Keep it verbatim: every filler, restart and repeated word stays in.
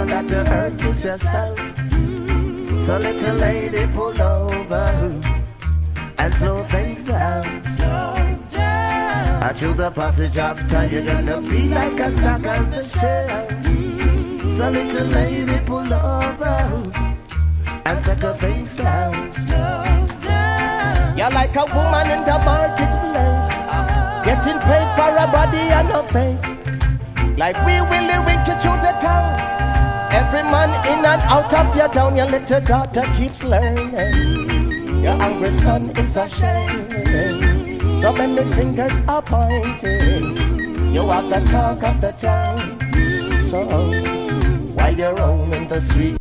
that the earth is yourself. So little lady, pull over and slow things down. And through the passage of time, you're gonna be like a stock on the shelf. So little lady, pull over and settle things down. You're like a woman in the marketplace, getting paid for a body and a face. Like we will winch you through the town. Every man in and out of your town. Your little daughter keeps learning. Your angry son is ashamed. So many fingers are pointing. You are the talk of the town. So while you're roaming the street,